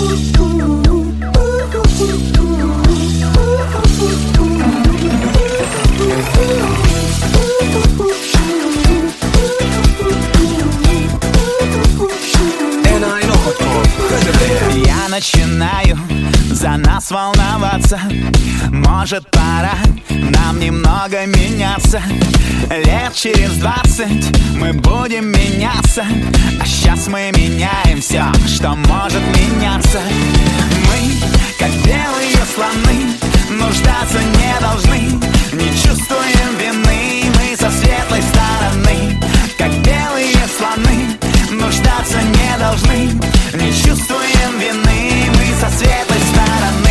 Я начинаю за нас волноваться. Может, пора нам немного меняться. Лет через 20 мы будем меняться. А сейчас мы меняем все, что может меняться. Мы, как белые слоны, нуждаться не должны. Не чувствуем вины, мы со светлой стороны. Как белые слоны, нуждаться не должны. Не чувствуем вины, мы со светлой стороны.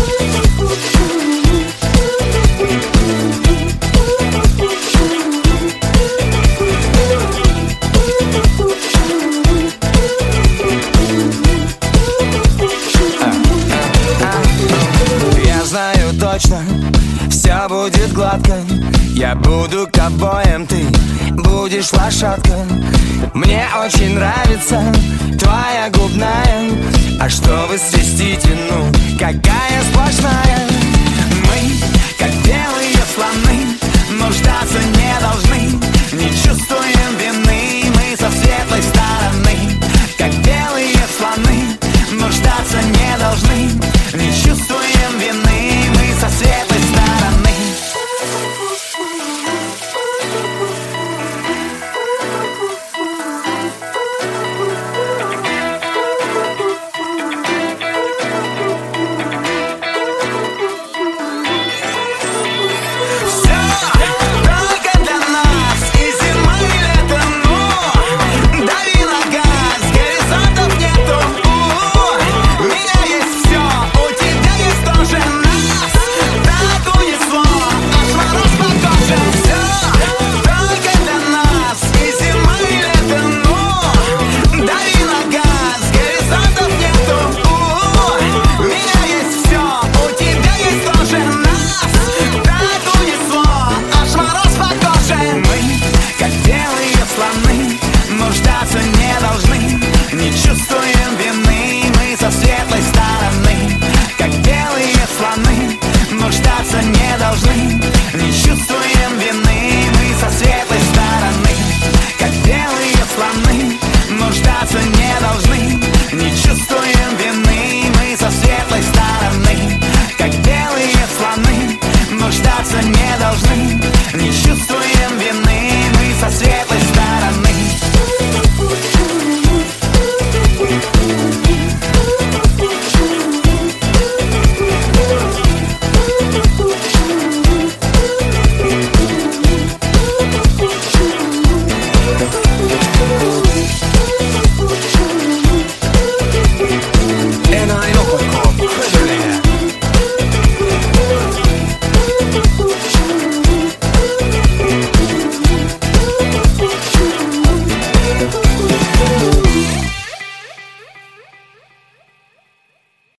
Я знаю точно, все будет гладко. Я буду ковбоем, ты будешь лошадкой. Мне очень нравится твоя губная. А чтобы свести тяну, какая сплошная. Мы, как белые слоны, нуждаться не должны. Не чувствуем вины, мы со светлой стороны. Как белые слоны, нуждаться не должны. Не чувствуем вины,